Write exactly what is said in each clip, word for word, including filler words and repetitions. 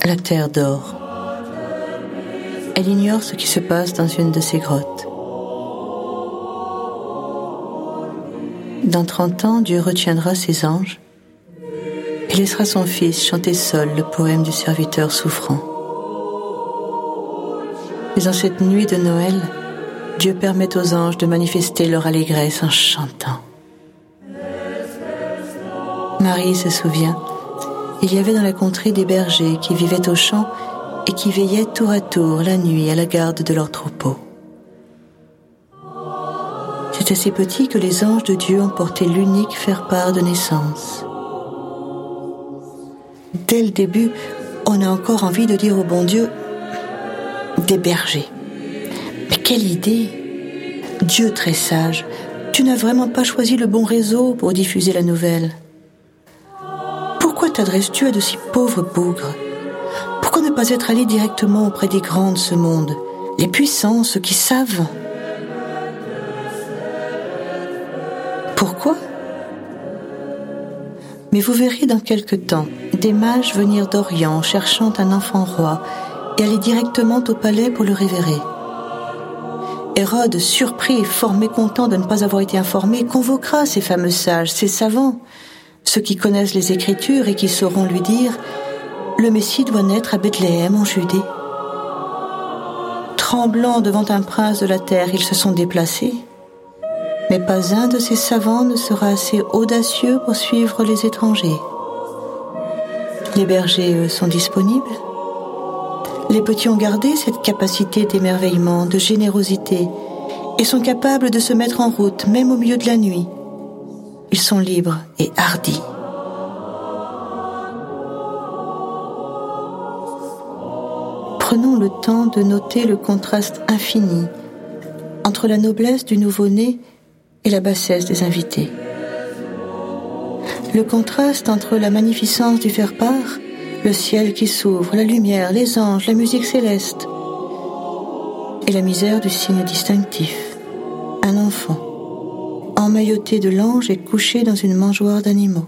la terre dort. Elle ignore ce qui se passe dans une de ces grottes. Dans trente ans, Dieu retiendra ses anges et laissera son Fils chanter seul le poème du serviteur souffrant. Mais en cette nuit de Noël, Dieu permet aux anges de manifester leur allégresse en chantant. Marie se souvient, il y avait dans la contrée des bergers qui vivaient aux champs et qui veillaient tour à tour la nuit à la garde de leurs troupeaux. C'est assez petit que les anges de Dieu ont porté l'unique faire-part de naissance. Dès le début, on a encore envie de dire au bon Dieu « des bergers ». Mais quelle idée! Dieu très sage, tu n'as vraiment pas choisi le bon réseau pour diffuser la nouvelle. Pourquoi t'adresses-tu à de si pauvres bougres? Pourquoi ne pas être allé directement auprès des grands de ce monde, les puissants, ceux qui savent? Pourquoi? Mais vous verrez dans quelque temps des mages venir d'Orient cherchant un enfant roi et aller directement au palais pour le révérer. Hérode, surpris et fort mécontent de ne pas avoir été informé, convoquera ces fameux sages, ces savants, ceux qui connaissent les Écritures et qui sauront lui dire « Le Messie doit naître à Bethléem en Judée ». Tremblant devant un prince de la terre, ils se sont déplacés. Mais pas un de ces savants ne sera assez audacieux pour suivre les étrangers. Les bergers, eux, sont disponibles. Les petits ont gardé cette capacité d'émerveillement, de générosité, et sont capables de se mettre en route, même au milieu de la nuit. Ils sont libres et hardis. Prenons le temps de noter le contraste infini entre la noblesse du nouveau-né et la bassesse des invités. Le contraste entre la magnificence du faire-part, le ciel qui s'ouvre, la lumière, les anges, la musique céleste, et la misère du signe distinctif, un enfant, emmailloté de l'ange et couché dans une mangeoire d'animaux.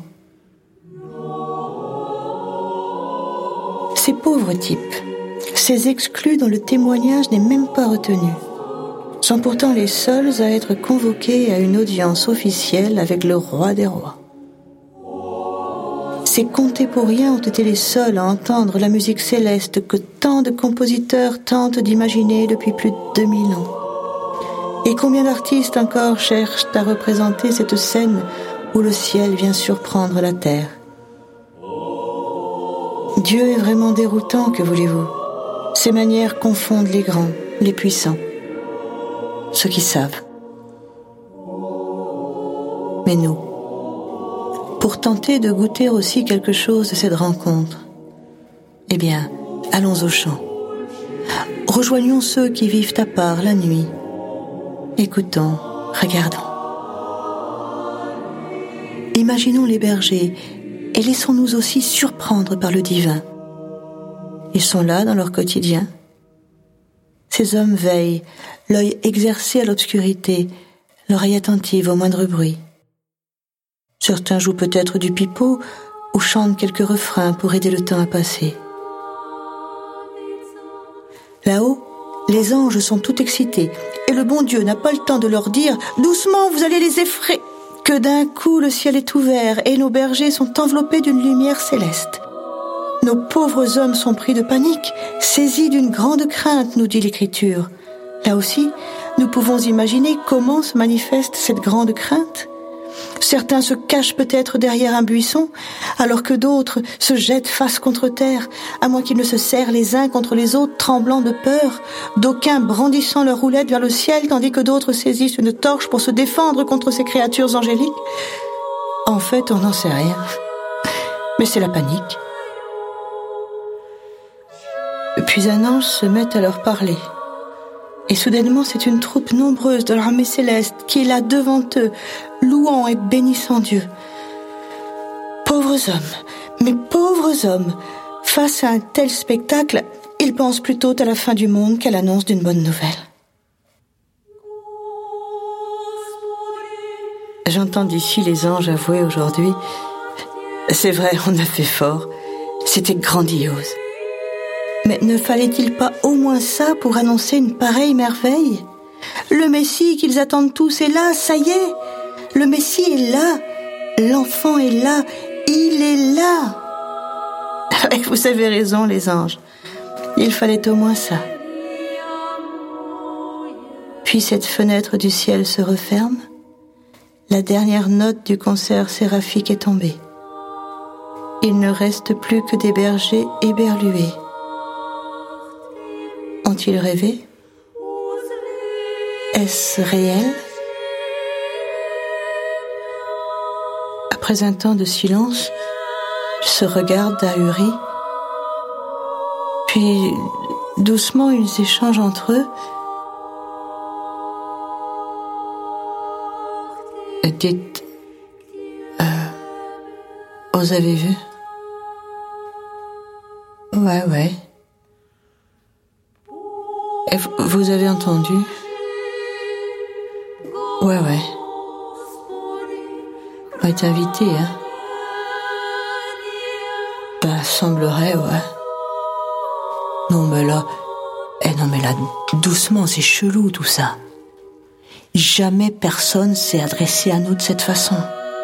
Ces pauvres types, ces exclus dont le témoignage n'est même pas retenu, sont pourtant les seuls à être convoqués à une audience officielle avec le roi des rois. Ces contemporains ont été les seuls à entendre la musique céleste que tant de compositeurs tentent d'imaginer depuis plus de deux mille ans. Et combien d'artistes encore cherchent à représenter cette scène où le ciel vient surprendre la terre. Dieu est vraiment déroutant, que voulez-vous? Ses manières confondent les grands, les puissants, ceux qui savent. Mais nous, pour tenter de goûter aussi quelque chose de cette rencontre, eh bien, allons au champ. Rejoignons ceux qui vivent à part la nuit. Écoutons, regardons. Imaginons les bergers et laissons-nous aussi surprendre par le divin. Ils sont là dans leur quotidien. Ces hommes veillent, l'œil exercé à l'obscurité, l'oreille attentive au moindre bruit. Certains jouent peut-être du pipeau ou chantent quelques refrains pour aider le temps à passer. Là-haut, les anges sont tout excités et le bon Dieu n'a pas le temps de leur dire « Doucement, vous allez les effrayer !» que d'un coup le ciel est ouvert et nos bergers sont enveloppés d'une lumière céleste. Nos pauvres hommes sont pris de panique, saisis d'une grande crainte, nous dit l'Écriture. Là aussi, nous pouvons imaginer comment se manifeste cette grande crainte. Certains se cachent peut-être derrière un buisson, alors que d'autres se jettent face contre terre, à moins qu'ils ne se serrent les uns contre les autres, tremblant de peur, d'aucuns brandissant leur roulette vers le ciel, tandis que d'autres saisissent une torche pour se défendre contre ces créatures angéliques. En fait, on n'en sait rien. Mais c'est la panique. Puis un ange se met à leur parler. Et soudainement, c'est une troupe nombreuse de l'armée céleste qui est là devant eux, louant et bénissant Dieu. Pauvres hommes, mais pauvres hommes, face à un tel spectacle, ils pensent plutôt à la fin du monde qu'à l'annonce d'une bonne nouvelle. J'entends d'ici les anges avouer aujourd'hui « C'est vrai, on a fait fort, c'était grandiose. Mais ne fallait-il pas au moins ça pour annoncer une pareille merveille ? Le Messie qu'ils attendent tous est là, ça y est. Le Messie est là. L'enfant est là. Il est là. Vous avez raison, les anges. Il fallait au moins ça. Puis cette fenêtre du ciel se referme. La dernière note du concert séraphique est tombée. Il ne reste plus que des bergers éberlués. Ont-ils rêvé ? Est-ce réel ? Après un temps de silence, ils se regardent ahuris. Puis, doucement, ils échangent entre eux. Dites, euh, vous avez vu ? Ouais, ouais. Et vous avez entendu ? Ouais, ouais. On est invité, hein ? Ben, semblerait, ouais. Non, mais là... Eh non, mais là, doucement, c'est chelou, tout ça. Jamais personne s'est adressé à nous de cette façon.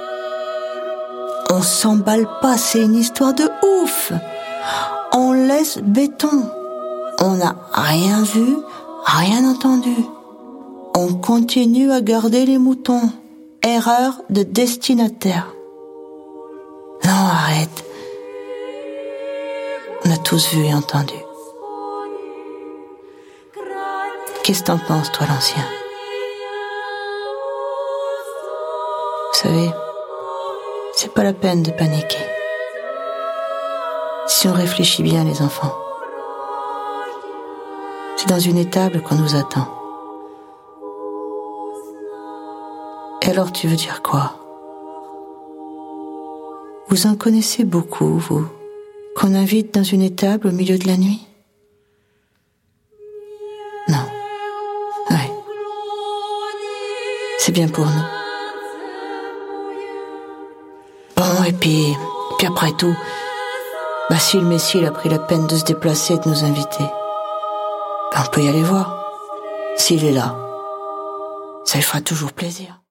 On s'emballe pas, c'est une histoire de ouf. On laisse béton. On n'a rien vu, rien entendu. On continue à garder les moutons. Erreur de destinataire. Non, arrête. On a tous vu et entendu. Qu'est-ce que t'en penses, toi, l'ancien ? Vous savez, c'est pas la peine de paniquer. Si on réfléchit bien, les enfants, c'est dans une étable qu'on nous attend. Et alors, tu veux dire quoi ? Vous en connaissez beaucoup, vous, qu'on invite dans une étable au milieu de la nuit ? Non. Ouais. C'est bien pour nous. Bon, et puis, puis après tout, bah si le Messie il a pris la peine de se déplacer et de nous inviter, bah on peut y aller voir. S'il est là, ça lui fera toujours plaisir.